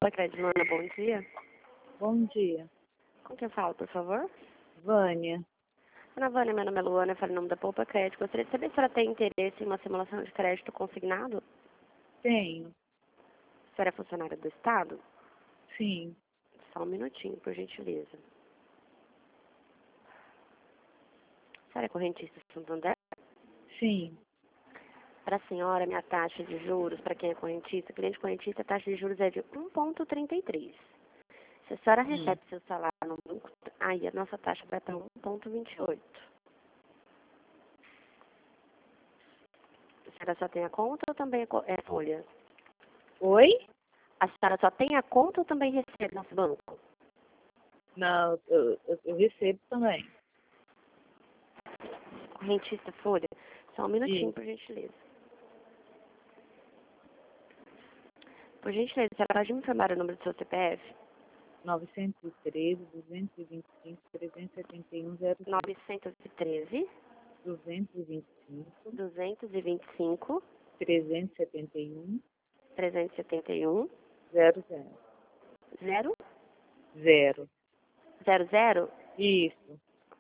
Pacred, Luana, bom dia. Bom dia. Com quem eu falo, por favor? Vânia. Dona Vânia, meu nome é Luana, eu falo em nome da Poupa Crédito. Gostaria de saber se ela tem interesse em uma simulação de crédito consignado. Tenho. A senhora é funcionária do Estado? Sim. Só um minutinho, por gentileza. A senhora é correntista de Santander? Sim. Para a senhora, minha taxa de juros, para quem é correntista, cliente correntista, a taxa de juros é de 1,33. Se a senhora recebe seu salário no banco, aí a nossa taxa vai para 1,28. A senhora só tem a conta ou também é folha? Oi? A senhora só tem a conta ou também recebe nosso banco? Não, eu recebo também. Correntista folha? Só um minutinho, Isso. por gentileza. Por gentileza, a senhora pode me informar o número do seu CPF? 913, 225, 371, 05. 913 225, 225 371, 371 00. 000. 0. Isso.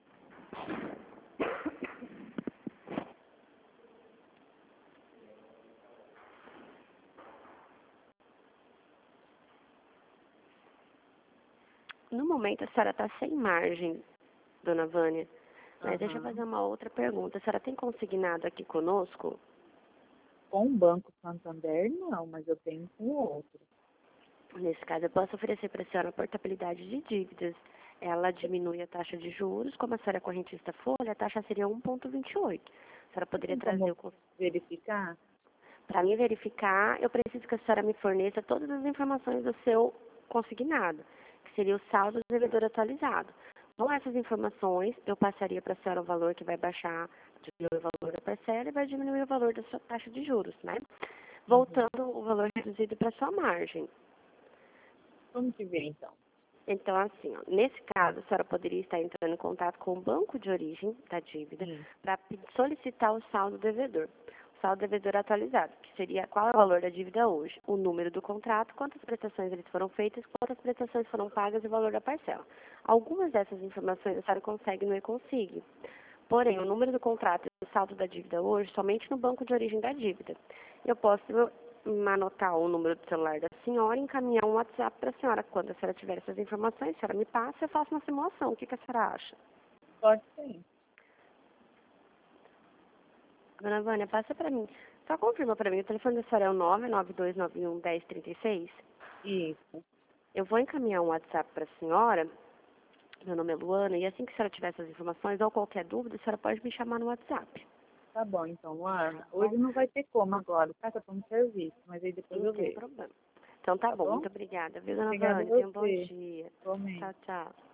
No momento, a senhora está sem margem, dona Vânia. Mas deixa eu fazer uma outra pergunta. A senhora tem consignado aqui conosco? Com o Banco Santander, não, mas eu tenho com outro. Nesse caso, eu posso oferecer para a senhora a portabilidade de dívidas. Ela diminui a taxa de juros. Como a senhora é correntista folha, a taxa seria 1,28. A senhora poderia Tem trazer como o... verificar? Para mim verificar, eu preciso que a senhora me forneça todas as informações do seu consignado, que seria o saldo do devedor atualizado. Com essas informações, eu passaria para a senhora o valor que vai baixar, diminuir o valor da parcela e vai diminuir o valor da sua taxa de juros, né? Voltando o valor reduzido para a sua margem. Vamos que ver, então. Então, assim, ó, nesse caso, a senhora poderia estar entrando em contato com o banco de origem da dívida para solicitar o saldo devedor. O saldo devedor atualizado, que seria qual é o valor da dívida hoje, o número do contrato, quantas prestações eles foram feitas, quantas prestações foram pagas e o valor da parcela. Algumas dessas informações a senhora consegue no e-Consig. Porém, o número do contrato e o saldo da dívida hoje, somente no banco de origem da dívida. Eu posso anotar o número do celular da senhora e encaminhar um WhatsApp para a senhora. Quando a senhora tiver essas informações, a senhora me passa e eu faço uma simulação. O que a senhora acha? Pode ser. Dona Vânia, passa para mim. Só confirma para mim, o telefone da senhora é o 992911036? Isso. Eu vou encaminhar um WhatsApp para a senhora, meu nome é Luana, e assim que a senhora tiver essas informações ou qualquer dúvida, a senhora pode me chamar no WhatsApp. Tá bom, então, Luana. Hoje não vai ter como agora, tá? Que eu tô no serviço, mas aí depois Não eu tem vejo. problema. Então tá Tá bom, bom? muito obrigada, viu, Dona Obrigada a Vânia? Tenha um bom você. dia. Igualmente. Tchau, tchau.